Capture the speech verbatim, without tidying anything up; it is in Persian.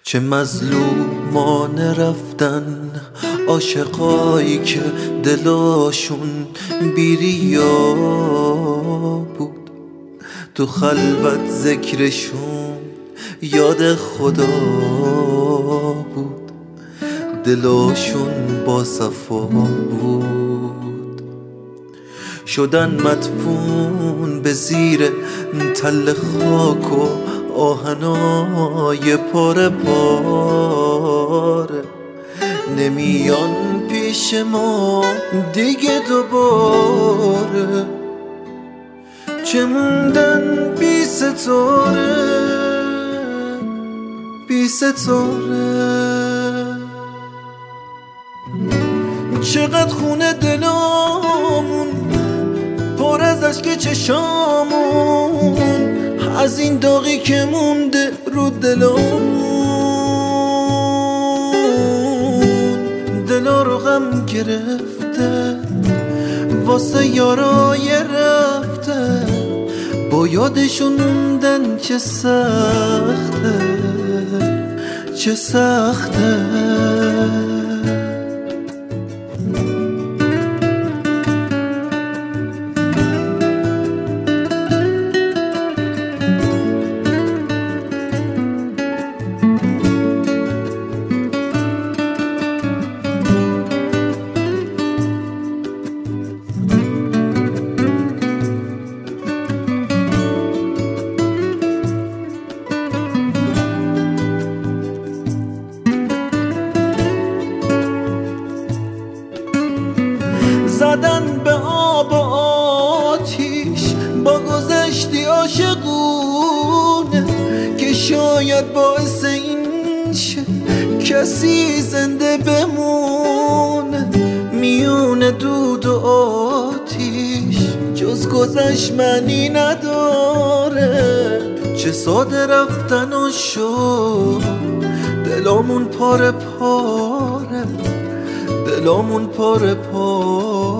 چه مظلومانه رفتن عاشقایی که دلاشون بیریا بود، تو خلوت ذکرشون یاد خدا بود، دلاشون با صفا بود. شدن مدفون به زیر تل خاک و آهنای پاره پاره، نمیان پیش ما دیگه دوباره. چه موندن بی ستاره بی ستاره، چقدر خونه دلامون پر از اشک چشامون، از این داغی که مونده رو دلامون. دلا رو غم گرفته واسه یارای رفته، با یادشون موندن چه سخته چه سخته. زدن به آب و آتیش با گذشتی عاشقونه، که شاید باعث این شه کسی زنده بمونه. میون دود و آتیش جز گذشت معنی نداره، چه ساده رفتن و شد دلامون پاره پاره، دلامون پاره پاره.